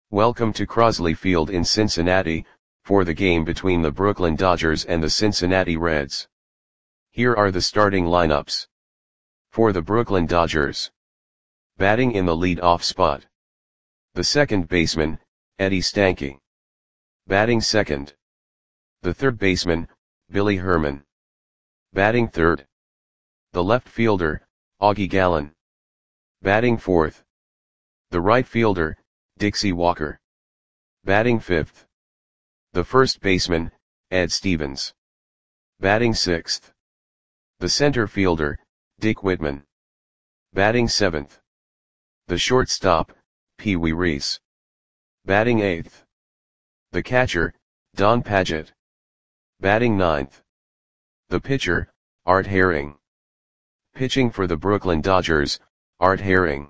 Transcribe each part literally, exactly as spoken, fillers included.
Welcome to Crosley Field in Cincinnati, for the game between the Brooklyn Dodgers and the Cincinnati Reds. Here are the starting lineups. For the Brooklyn Dodgers. Batting in the lead-off spot. The second baseman, Eddie Stanky. Batting second. The third baseman, Billy Herman. Batting third. The left fielder, Augie Gallen. Batting fourth. The right fielder, Dixie Walker. Batting fifth. The first baseman, Ed Stevens. Batting sixth. The center fielder, Dick Whitman. Batting seventh. The shortstop, Pee Wee Reese. Batting eighth. The catcher, Don Padgett. Batting ninth. The pitcher, Art Herring. Pitching for the Brooklyn Dodgers, Art Herring.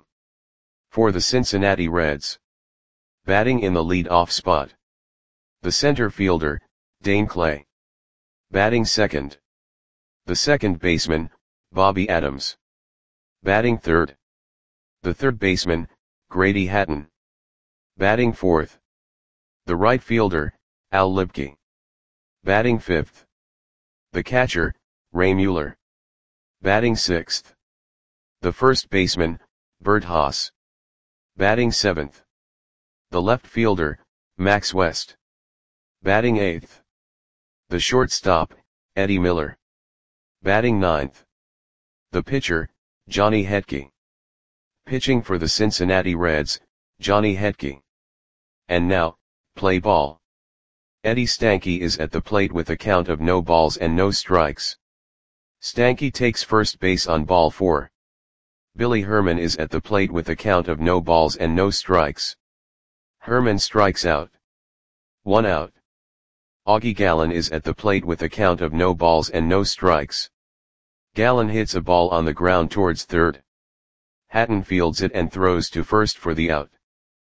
For the Cincinnati Reds. Batting in the lead-off spot. The center fielder, Dane Clay. Batting second. The second baseman, Bobby Adams. Batting third. The third baseman, Grady Hatton. Batting fourth. The right fielder, Al Libke. Batting fifth. The catcher, Ray Mueller. Batting sixth. The first baseman, Bert Haas. Batting seventh. The left fielder, Max West. Batting eighth. The shortstop, Eddie Miller. Batting ninth. The pitcher, Johnny Hetke. Pitching for the Cincinnati Reds, Johnny Hetke. And now, play ball. Eddie Stanky is at the plate with a count of no balls and no strikes. Stanky takes first base on ball four. Billy Herman is at the plate with a count of no balls and no strikes. Herman strikes out. One out. Augie Gallen is at the plate with a count of no balls and no strikes. Gallen hits a ball on the ground towards third. Hatton fields it and throws to first for the out.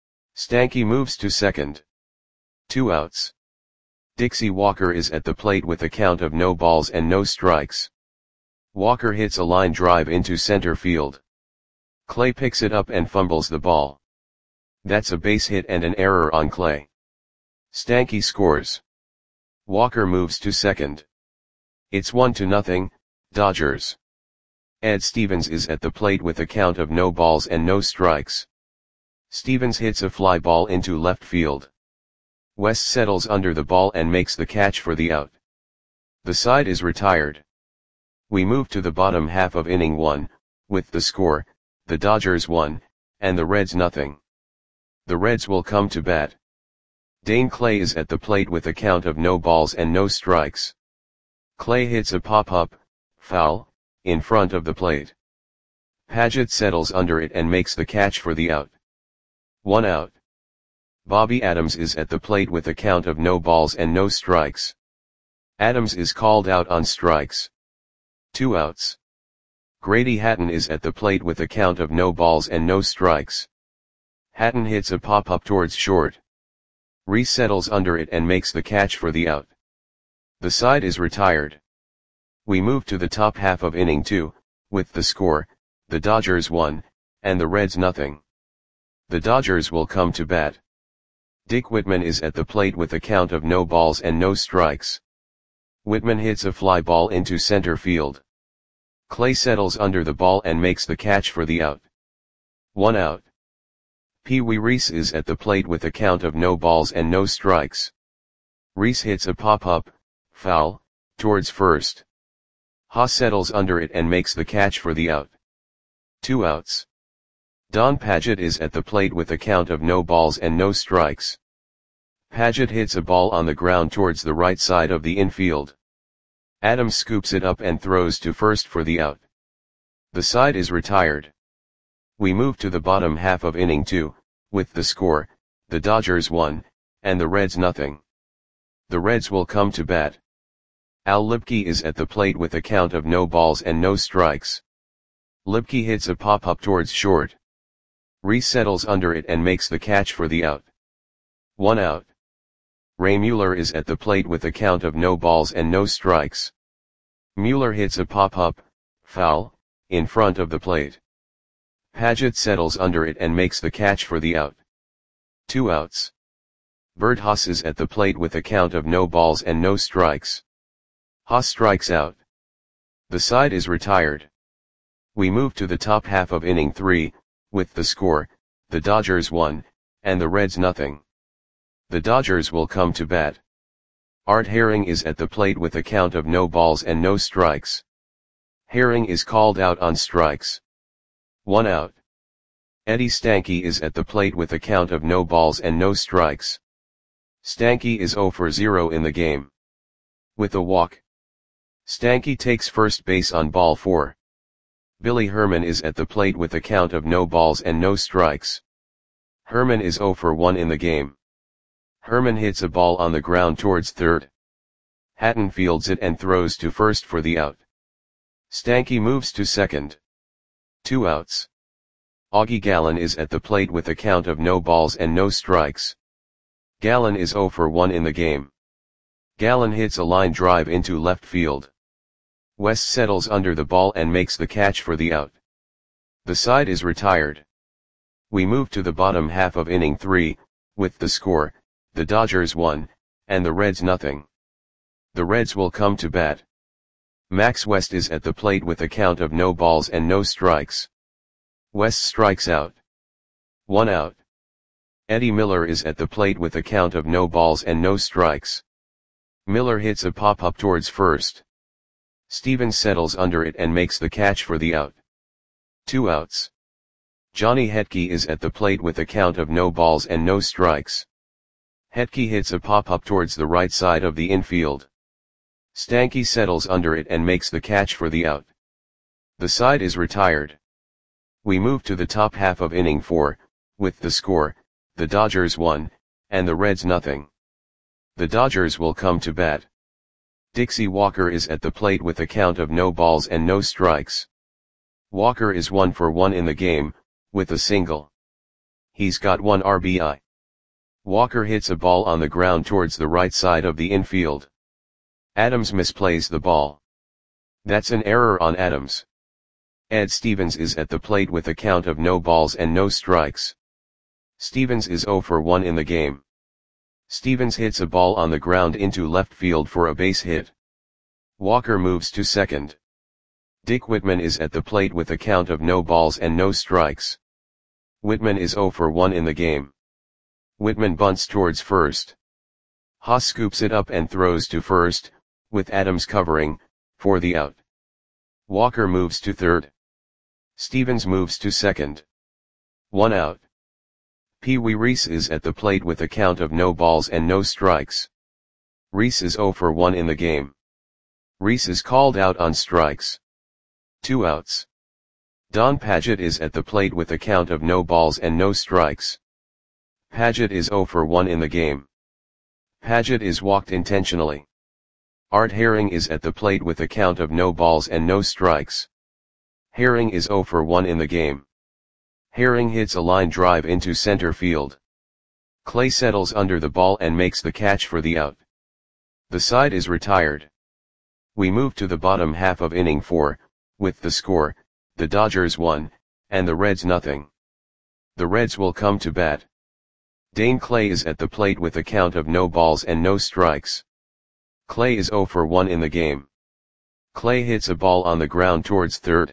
Stanky moves to second. Two outs. Dixie Walker is at the plate with a count of no balls and no strikes. Walker hits a line drive into center field. Clay picks it up and fumbles the ball. That's a base hit and an error on Clay. Stanky scores. Walker moves to second. It's one to nothing, Dodgers. Ed Stevens is at the plate with a count of no balls and no strikes. Stevens hits a fly ball into left field. West settles under the ball and makes the catch for the out. The side is retired. We move to the bottom half of inning one, with the score, the Dodgers one, and the Reds nothing. The Reds will come to bat. Dane Clay is at the plate with a count of no balls and no strikes. Clay hits a pop-up, foul, in front of the plate. Padgett settles under it and makes the catch for the out. One out. Bobby Adams is at the plate with a count of no balls and no strikes. Adams is called out on strikes. Two outs. Grady Hatton is at the plate with a count of no balls and no strikes. Hatton hits a pop-up towards short. Reese settles under it and makes the catch for the out. The side is retired. We move to the top half of inning two, with the score, the Dodgers one, and the Reds nothing. The Dodgers will come to bat. Dick Whitman is at the plate with a count of no balls and no strikes. Whitman hits a fly ball into center field. Clay settles under the ball and makes the catch for the out. One out. Pee Wee Reese is at the plate with a count of no balls and no strikes. Reese hits a pop-up, foul, towards first. Haas settles under it and makes the catch for the out. Two outs. Don Padgett is at the plate with a count of no balls and no strikes. Padgett hits a ball on the ground towards the right side of the infield. Adams scoops it up and throws to first for the out. The side is retired. We move to the bottom half of inning two, with the score, the Dodgers one, and the Reds nothing. The Reds will come to bat. Al Libke is at the plate with a count of no balls and no strikes. Libke hits a pop-up towards short. Reese settles under it and makes the catch for the out. One out. Ray Mueller is at the plate with a count of no balls and no strikes. Mueller hits a pop-up, foul, in front of the plate. Padgett settles under it and makes the catch for the out. Two outs. Bert Haas is at the plate with a count of no balls and no strikes. Haas strikes out. The side is retired. We move to the top half of inning three, with the score, the Dodgers one, and the Reds nothing. The Dodgers will come to bat. Art Herring is at the plate with a count of no balls and no strikes. Herring is called out on strikes. One out. Eddie Stanky is at the plate with a count of no balls and no strikes. Stanky is zero for zero in the game. With a walk. Stanky takes first base on ball four. Billy Herman is at the plate with a count of no balls and no strikes. Herman is zero for one in the game. Herman hits a ball on the ground towards third. Hatton fields it and throws to first for the out. Stanky moves to second. Two outs. Augie Gallen is at the plate with a count of no balls and no strikes. Gallen is zero for one in the game. Gallen hits a line drive into left field. West settles under the ball and makes the catch for the out. The side is retired. We move to the bottom half of inning three, with the score, the Dodgers one, and the Reds nothing. The Reds will come to bat. Max West is at the plate with a count of no balls and no strikes. West strikes out. One out. Eddie Miller is at the plate with a count of no balls and no strikes. Miller hits a pop-up towards first. Stevens settles under it and makes the catch for the out. Two outs. Johnny Hetke is at the plate with a count of no balls and no strikes. Hetke hits a pop-up towards the right side of the infield. Stanky settles under it and makes the catch for the out. The side is retired. We move to the top half of inning four, with the score, the Dodgers one, and the Reds nothing. The Dodgers will come to bat. Dixie Walker is at the plate with a count of no balls and no strikes. Walker is one for one in the game, with a single. He's got one R B I. Walker hits a ball on the ground towards the right side of the infield. Adams misplays the ball. That's an error on Adams. Ed Stevens is at the plate with a count of no balls and no strikes. Stevens is zero for one in the game. Stevens hits a ball on the ground into left field for a base hit. Walker moves to second. Dick Whitman is at the plate with a count of no balls and no strikes. Whitman is zero for one in the game. Whitman bunts towards first. Haas scoops it up and throws to first, with Adams covering, for the out. Walker moves to third. Stevens moves to second. One out. Pee Wee Reese is at the plate with a count of no balls and no strikes. Reese is zero for one in the game. Reese is called out on strikes. Two outs. Don Padgett is at the plate with a count of no balls and no strikes. Padgett is zero for one in the game. Padgett is walked intentionally. Art Herring is at the plate with a count of no balls and no strikes. Herring is zero for one in the game. Herring hits a line drive into center field. Clay settles under the ball and makes the catch for the out. The side is retired. We move to the bottom half of inning four, with the score, the Dodgers one, and the Reds nothing. The Reds will come to bat. Dane Clay is at the plate with a count of no balls and no strikes. Clay is zero for one in the game. Clay hits a ball on the ground towards third.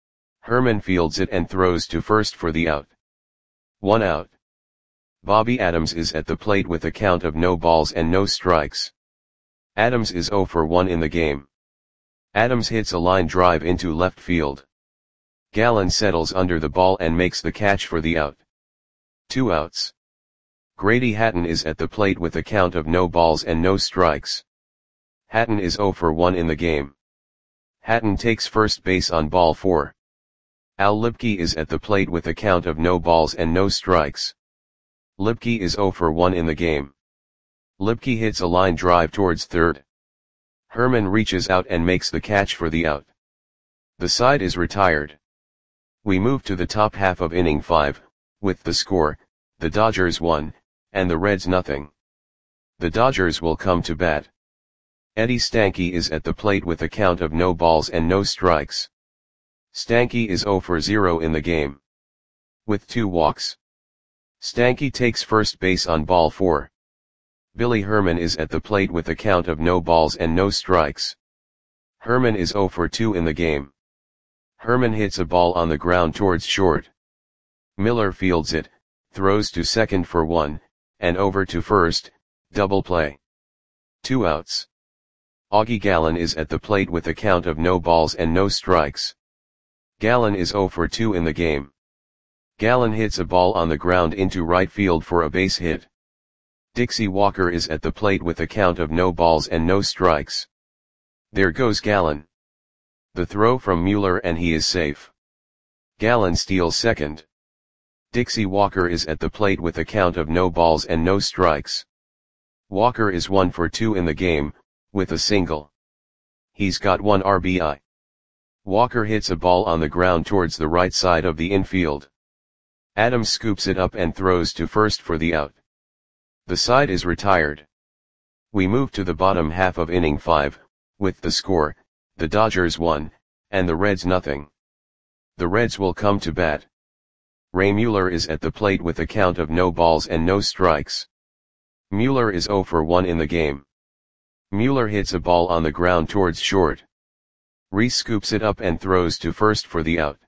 Herman fields it and throws to first for the out. One out. Bobby Adams is at the plate with a count of no balls and no strikes. Adams is zero for one in the game. Adams hits a line drive into left field. Gallen settles under the ball and makes the catch for the out. Two outs. Grady Hatton is at the plate with a count of no balls and no strikes. Hatton is zero for one in the game. Hatton takes first base on ball four. Al Lipke is at the plate with a count of no balls and no strikes. Lipke is zero for one in the game. Lipke hits a line drive towards third. Herman reaches out and makes the catch for the out. The side is retired. We move to the top half of inning five, with the score, the Dodgers one, and the Reds nothing. The Dodgers will come to bat. Eddie Stanky is at the plate with a count of no balls and no strikes. Stanky is zero for zero in the game. With two walks. Stanky takes first base on ball four. Billy Herman is at the plate with a count of no balls and no strikes. Herman is oh for two in the game. Herman hits a ball on the ground towards short. Miller fields it, throws to second for one, and over to first, double play. Two outs. Augie Gallen is at the plate with a count of no balls and no strikes. Gallen is oh for two in the game. Gallen hits a ball on the ground into right field for a base hit. Dixie Walker is at the plate with a count of no balls and no strikes. There goes Gallen. The throw from Mueller and he is safe. Gallen steals second. Dixie Walker is at the plate with a count of no balls and no strikes. Walker is one for two in the game, with a single. He's got one R B I. Walker hits a ball on the ground towards the right side of the infield. Adams scoops it up and throws to first for the out. The side is retired. We move to the bottom half of inning five, with the score, the Dodgers one, and the Reds nothing. The Reds will come to bat. Ray Mueller is at the plate with a count of no balls and no strikes. Mueller is oh for one in the game. Mueller hits a ball on the ground towards short. Reese scoops it up and throws to first for the out.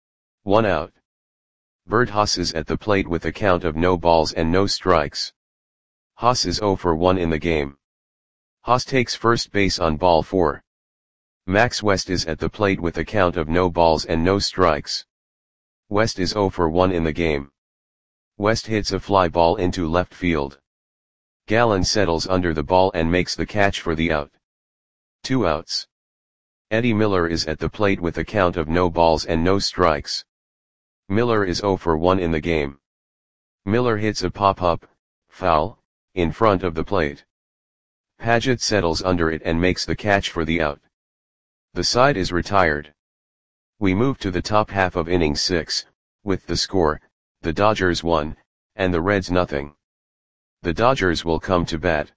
One out. Bert Haas is at the plate with a count of no balls and no strikes. Haas is oh for one in the game. Haas takes first base on ball four. Max West is at the plate with a count of no balls and no strikes. West is oh for one in the game. West hits a fly ball into left field. Gallen settles under the ball and makes the catch for the out. Two outs. Eddie Miller is at the plate with a count of no balls and no strikes. Miller is oh for one in the game. Miller hits a pop-up, foul, in front of the plate. Paget settles under it and makes the catch for the out. The side is retired. We move to the top half of inning six, with the score, the Dodgers one, and the Reds nothing. The Dodgers will come to bat.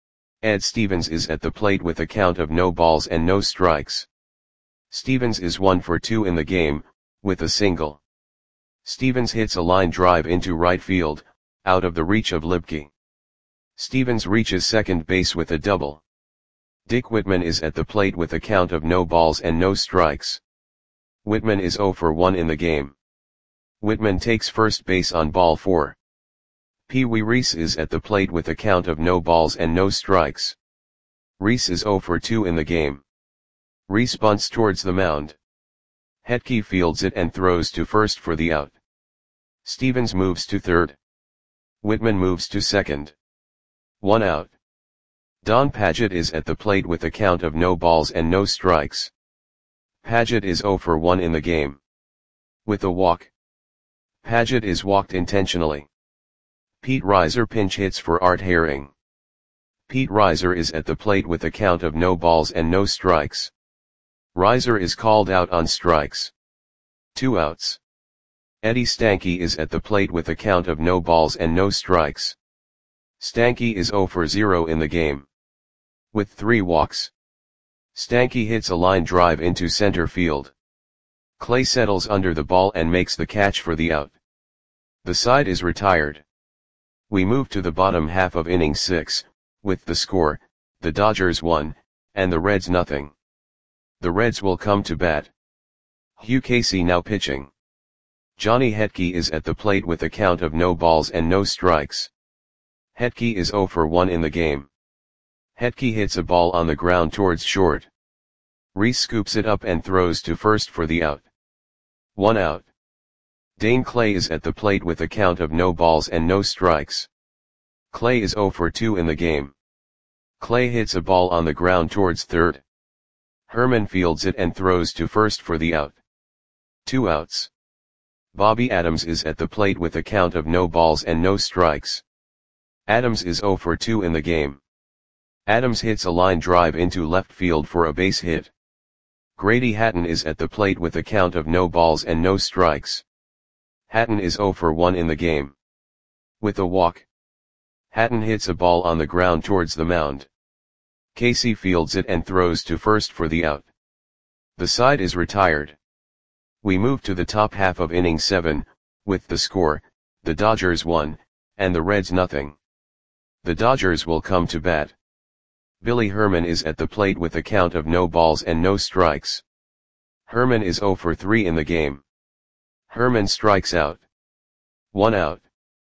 Ed Stevens is at the plate with a count of no balls and no strikes. Stevens is one for two in the game, with a single. Stevens hits a line drive into right field, out of the reach of Lipke. Stevens reaches second base with a double. Dick Whitman is at the plate with a count of no balls and no strikes. Whitman is oh for one in the game. Whitman takes first base on ball four. Pee Wee Reese is at the plate with a count of no balls and no strikes. Reese is oh for two in the game. Reese bunts towards the mound. Hetke fields it and throws to first for the out. Stevens moves to third. Whitman moves to second. One out. Don Paget is at the plate with a count of no balls and no strikes. Paget is oh for one in the game. With a walk. Paget is walked intentionally. Pete Reiser pinch hits for Art Herring. Pete Reiser is at the plate with a count of no balls and no strikes. Reiser is called out on strikes. Two outs. Eddie Stanky is at the plate with a count of no balls and no strikes. Stanky is oh for zero in the game. With three walks. Stanky hits a line drive into center field. Clay settles under the ball and makes the catch for the out. The side is retired. We move to the bottom half of inning six, with the score, the Dodgers one, and the Reds nothing. The Reds will come to bat. Hugh Casey now pitching. Johnny Hetke is at the plate with a count of no balls and no strikes. Hetke is oh for one in the game. Hetke hits a ball on the ground towards short. Reese scoops it up and throws to first for the out. One out. Dane Clay is at the plate with a count of no balls and no strikes. Clay is oh for two in the game. Clay hits a ball on the ground towards third. Herman fields it and throws to first for the out. Two outs. Bobby Adams is at the plate with a count of no balls and no strikes. Adams is oh for two in the game. Adams hits a line drive into left field for a base hit. Grady Hatton is at the plate with a count of no balls and no strikes. Hatton is oh for one in the game. With a walk. Hatton hits a ball on the ground towards the mound. Casey fields it and throws to first for the out. The side is retired. We move to the top half of inning seven, with the score, the Dodgers one, and the Reds nothing. The Dodgers will come to bat. Billy Herman is at the plate with a count of no balls and no strikes. Herman is oh for three in the game. Herman strikes out. One out.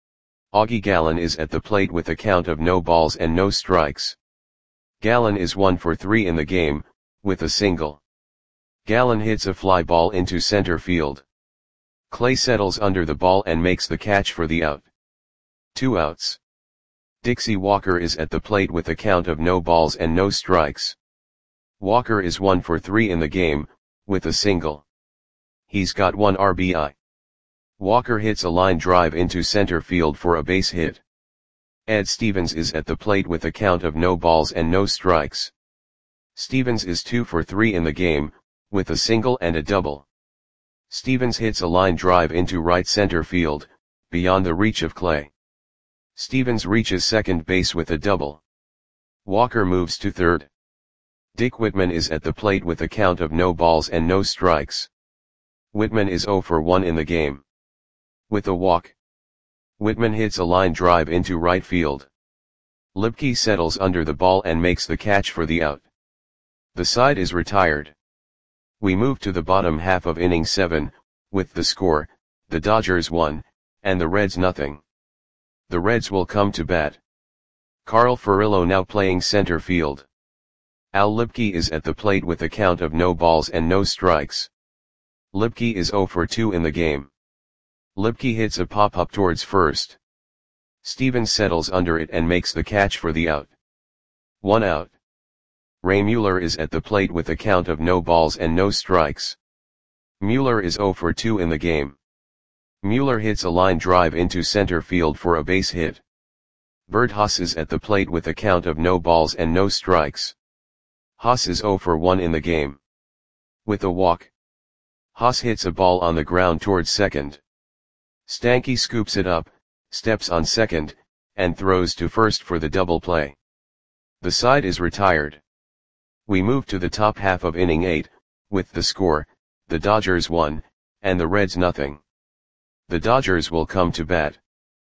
Augie Gallen is at the plate with a count of no balls and no strikes. Gallen is one for three in the game, with a single. Gallen hits a fly ball into center field. Clay settles under the ball and makes the catch for the out. Two outs. Dixie Walker is at the plate with a count of no balls and no strikes. Walker is one for three in the game, with a single. He's got one R B I. Walker hits a line drive into center field for a base hit. Ed Stevens is at the plate with a count of no balls and no strikes. Stevens is two for three in the game, with a single and a double. Stevens hits a line drive into right center field, beyond the reach of Clay. Stevens reaches second base with a double. Walker moves to third. Dick Whitman is at the plate with a count of no balls and no strikes. Whitman is oh for one in the game. With a walk. Whitman hits a line drive into right field. Lipke settles under the ball and makes the catch for the out. The side is retired. We move to the bottom half of inning seven, with the score, the Dodgers one, and the Reds nothing. The Reds will come to bat. Carl Furillo now playing center field. Al Lipke is at the plate with a count of no balls and no strikes. Lipke is oh for two in the game. Lipke hits a pop-up towards first. Stevens settles under it and makes the catch for the out. One out. Ray Mueller is at the plate with a count of no balls and no strikes. Mueller is oh for two in the game. Mueller hits a line drive into center field for a base hit. Bert Haas is at the plate with a count of no balls and no strikes. Haas is oh for one in the game. With a walk. Haas hits a ball on the ground towards second. Stanky scoops it up, steps on second, and throws to first for the double play. The side is retired. We move to the top half of inning eight, with the score, the Dodgers one, and the Reds nothing. The Dodgers will come to bat.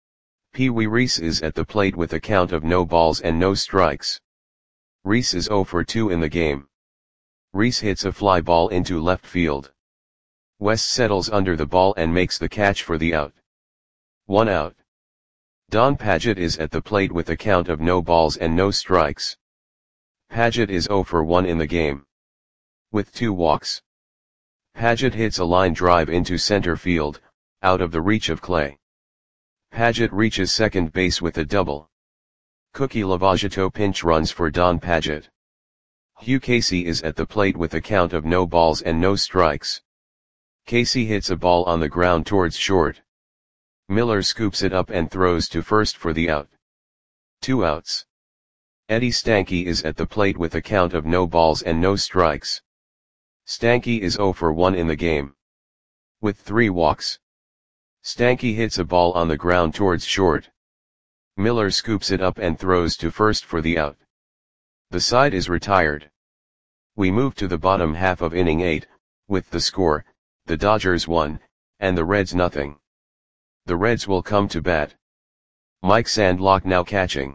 Pee Wee Reese is at the plate with a count of no balls and no strikes. Reese is oh for two in the game. Reese hits a fly ball into left field. West settles under the ball and makes the catch for the out. One out. Don Padgett is at the plate with a count of no balls and no strikes. Padgett is oh for one in the game. With two walks. Padgett hits a line drive into center field, out of the reach of Clay. Padgett reaches second base with a double. Cookie Lavagetto pinch runs for Don Padgett. Hugh Casey is at the plate with a count of no balls and no strikes. Casey hits a ball on the ground towards short. Miller scoops it up and throws to first for the out. Two outs. Eddie Stanky is at the plate with a count of no balls and no strikes. Stanky is oh for one in the game. With three walks. Stanky hits a ball on the ground towards short. Miller scoops it up and throws to first for the out. The side is retired. We move to the bottom half of inning eight, with the score, the Dodgers one, and the Reds nothing. The Reds will come to bat. Mike Sandlock now catching.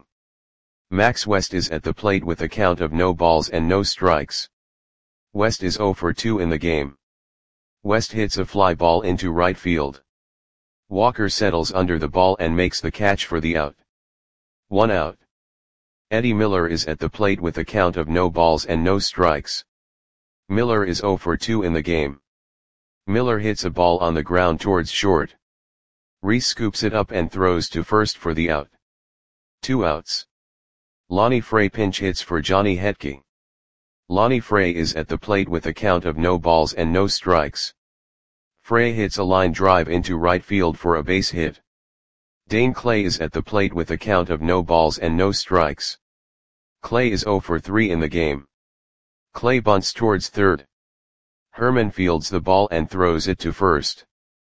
Max West is at the plate with a count of no balls and no strikes. West is oh for two in the game. West hits a fly ball into right field. Walker settles under the ball and makes the catch for the out. One out. Eddie Miller is at the plate with a count of no balls and no strikes. Miller is oh for two in the game. Miller hits a ball on the ground towards short. Reese scoops it up and throws to first for the out. Two outs. Lonnie Frey pinch hits for Johnny Hetke. Lonnie Frey is at the plate with a count of no balls and no strikes. Frey hits a line drive into right field for a base hit. Dane Clay is at the plate with a count of no balls and no strikes. Clay is oh for three in the game. Clay bunts towards third. Herman fields the ball and throws it to first.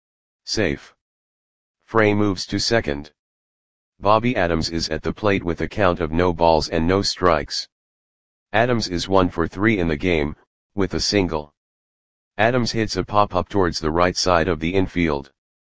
Safe. Frey moves to second. Bobby Adams is at the plate with a count of no balls and no strikes. Adams is one for three in the game, with a single. Adams hits a pop-up towards the right side of the infield.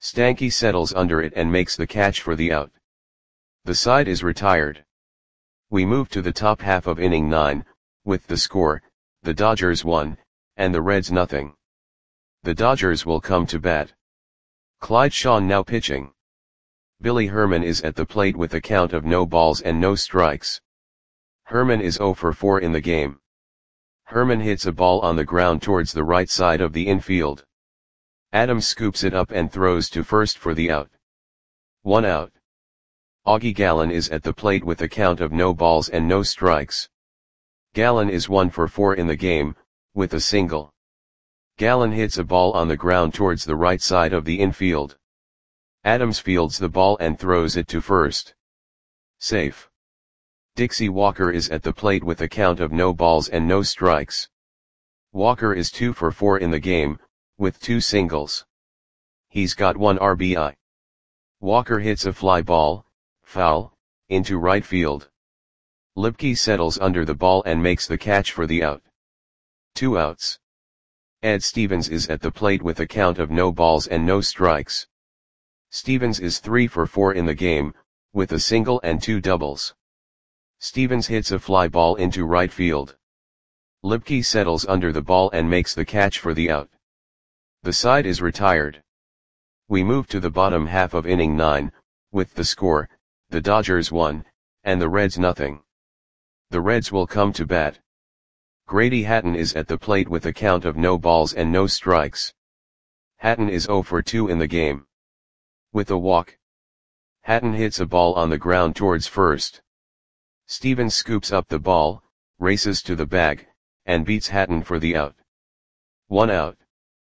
Stanky settles under it and makes the catch for the out. The side is retired. We move to the top half of inning nine, with the score, the Dodgers one, and the Reds nothing. The Dodgers will come to bat. Clyde Shawn now pitching. Billy Herman is at the plate with a count of no balls and no strikes. Herman is oh for four in the game. Herman hits a ball on the ground towards the right side of the infield. Adams scoops it up and throws to first for the out. One out. Augie Gallen is at the plate with a count of no balls and no strikes. Gallen is one for four in the game, with a single. Gallen hits a ball on the ground towards the right side of the infield. Adams fields the ball and throws it to first. Safe. Dixie Walker is at the plate with a count of no balls and no strikes. Walker is two for four in the game, with two singles. He's got one R B I. Walker hits a fly ball, foul, into right field. Lipke settles under the ball and makes the catch for the out. Two outs. Ed Stevens is at the plate with a count of no balls and no strikes. Stevens is three for four in the game, with a single and two doubles. Stevens hits a fly ball into right field. Lipke settles under the ball and makes the catch for the out. The side is retired. We move to the bottom half of inning nine, with the score, the Dodgers one, and the Reds nothing. The Reds will come to bat. Grady Hatton is at the plate with a count of no balls and no strikes. Hatton is oh for two in the game. With a walk. Hatton hits a ball on the ground towards first. Stevens scoops up the ball, races to the bag, and beats Hatton for the out. One out.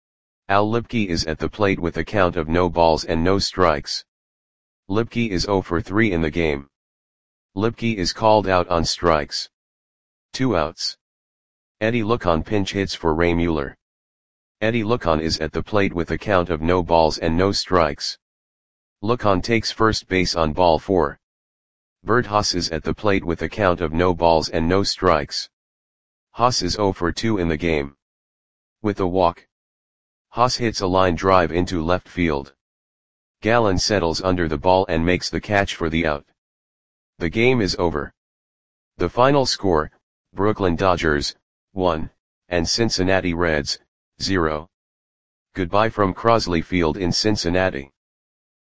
Al Lipke is at the plate with a count of no balls and no strikes. Lipke is oh for three in the game. Lipke is called out on strikes. Two outs. Eddie Lucon pinch hits for Ray Mueller. Eddie Lucon is at the plate with a count of no balls and no strikes. Lucon takes first base on ball four. Bert Haas is at the plate with a count of no balls and no strikes. Haas is oh for two in the game. With a walk. Haas hits a line drive into left field. Gallen settles under the ball and makes the catch for the out. The game is over. The final score, Brooklyn Dodgers, one, and Cincinnati Reds, zero. Goodbye from Crosley Field in Cincinnati.